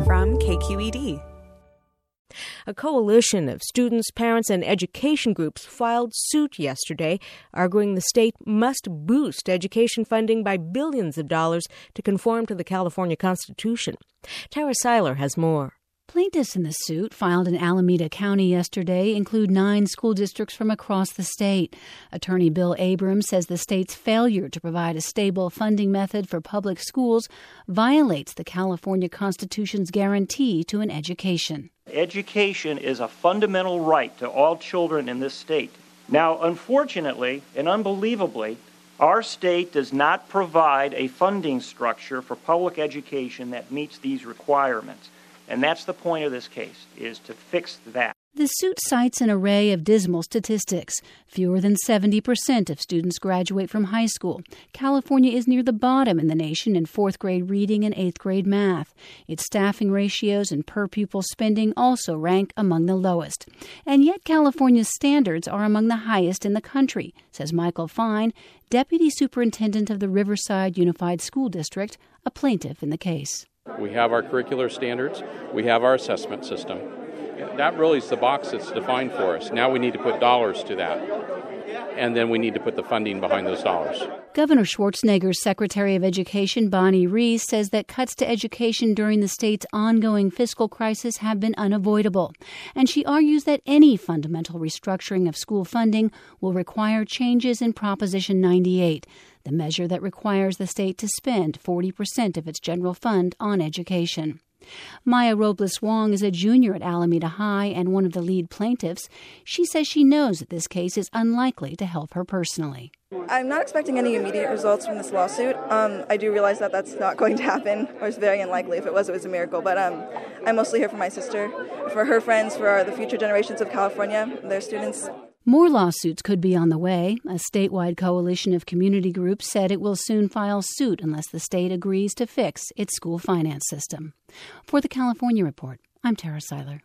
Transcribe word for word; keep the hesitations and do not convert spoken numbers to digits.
from K Q E D. A coalition of students, parents, and education groups filed suit yesterday, arguing the state must boost education funding by billions of dollars to conform to the California Constitution. Tara Seiler has more. Plaintiffs in the suit, filed in Alameda County yesterday, include nine school districts from across the state. Attorney Bill Abrams says the state's failure to provide a stable funding method for public schools violates the California Constitution's guarantee to an education. Education is a fundamental right to all children in this state. Now, unfortunately and unbelievably, our state does not provide a funding structure for public education that meets these requirements. And that's the point of this case, is to fix that. The suit cites an array of dismal statistics. Fewer than seventy percent of students graduate from high school. California is near the bottom in the nation in fourth grade reading and eighth grade math. Its staffing ratios and per pupil spending also rank among the lowest. And yet California's standards are among the highest in the country, says Michael Fine, Deputy Superintendent of the Riverside Unified School District, a plaintiff in the case. We have our curricular standards. We have our assessment system. That really is the box that's defined for us. Now we need to put dollars to that. And then we need to put the funding behind those dollars. Governor Schwarzenegger's Secretary of Education, Bonnie Rees, says that cuts to education during the state's ongoing fiscal crisis have been unavoidable. And she argues that any fundamental restructuring of school funding will require changes in Proposition ninety-eight, the measure that requires the state to spend forty percent of its general fund on education. Maya Robles-Wong is a junior at Alameda High and one of the lead plaintiffs. She says she knows that this case is unlikely to help her personally. I'm not expecting any immediate results from this lawsuit. Um, I do realize that that's not going to happen, or it's very unlikely. If it was, it was a miracle. But um, I'm mostly here for my sister, for her friends, for the future generations of California, their students. More lawsuits could be on the way. A statewide coalition of community groups said it will soon file suit unless the state agrees to fix its school finance system. For the California Report, I'm Tara Seiler.